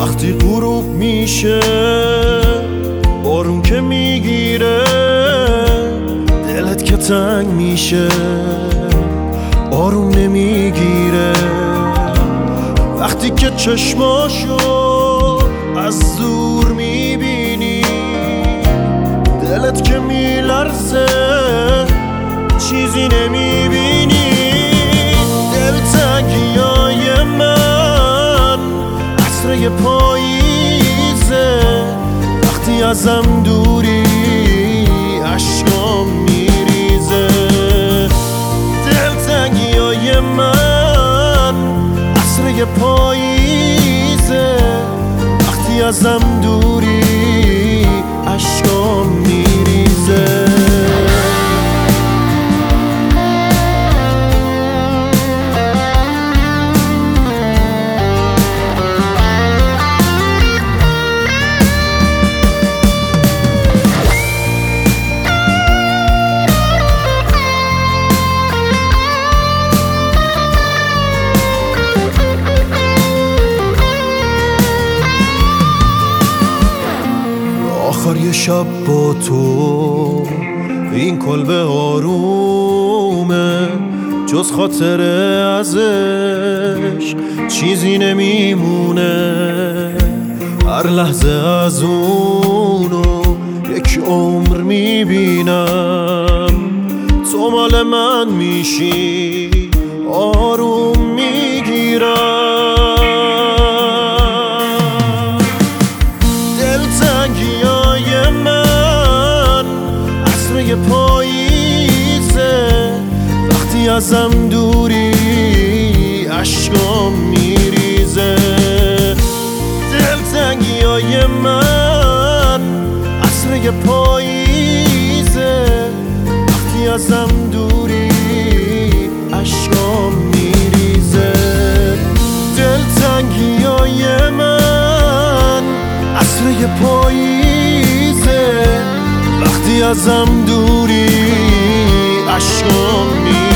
وقتی غروب میشه بارون که میگیره دلت که تنگ میشه آروم نمیگیره وقتی که چشماشو از دور میبینی دلت که میلرزه چیزی نمیبینی دلتنگیای من عطر پاییزه وقتی ازم دوری اشکام میریزه دلتنگیای من عطر پاییزه وقتی ازم دوری اشکام میریزه آخر یه شب با تو این کلبه آرومه جز خاطر ازش چیزی نمیمونه هر لحظه از اونو یک عمر میبینم تو مال من میشی آروم میگیرم دلتنگیای من عطر پاییزه وقتی ازم دوری اشکام میریزه دلتنگیای من عطر پاییزه وقتی ازم دوری اشکام میریزه دلتنگیای من عطر پاییزه وقتی ازم دوری اشکام میریزه